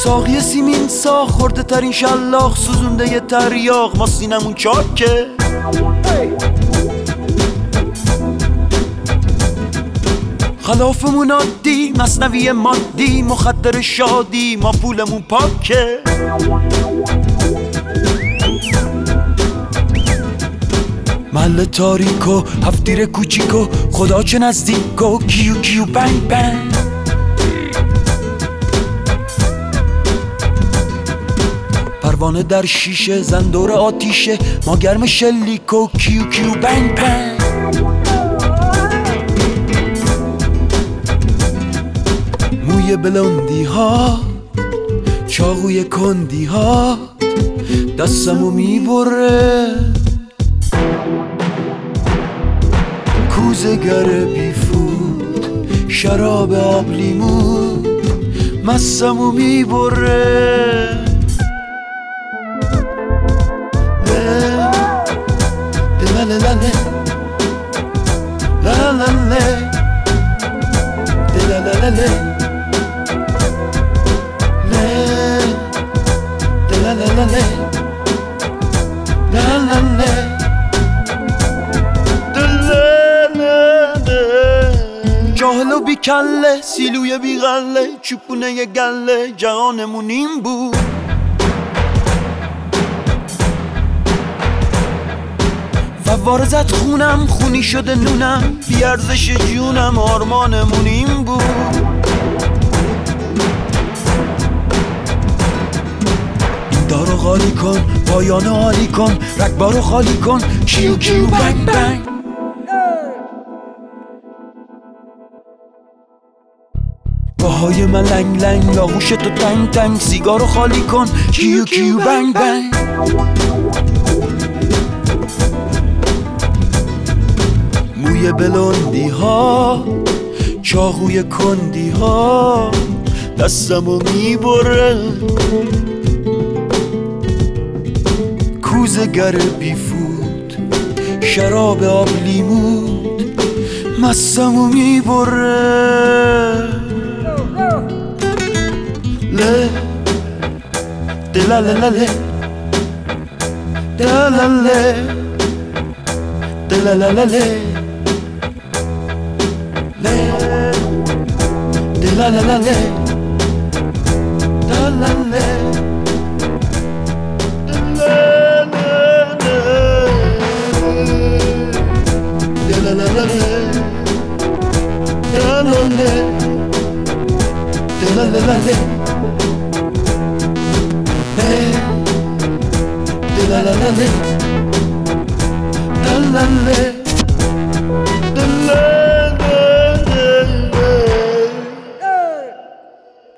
ساقی سیمین ساخ خورده ترین شلاخ سوزونده یه تریاق ما سینمون چاکه خلافمون عادی مثنوی مادی مخدر شادی ما پولمون پاکه محل تاریکو هفتیر کوچیکو خدا چه نزدیکو کیو کیو بنگ بنگ پروانه در شیشه زندور آتیشه ما گرم شلیکو کیو کیو بنگ بنگ موی بلندی ها چاقوی کندی ها دستمو میبره کوزه‌گر بیفود شراب آب لیمو مستمو میبره جاهل و بی کله سیلوی بی غله چوپونه ی گله جهانمون این بود فواره زد خونم خونی شده نونم بی ارزش جونم آرمانمون این بود این دارو خالی کن پایانو عالی کن رگبارو خالی کن کیو کیو بنگ بنگ پاهای من لنگ لنگ آغوش تو تنگ تنگ سیگارو خالی کن کیو کیو بنگ بنگ موی بلندی ها چاقوی کندی ها دستمو میبره کوزه‌گر بیفود شراب آب لیمود مستمو میبره له دلالله دلالله دلالله دلالله دلالله la la la la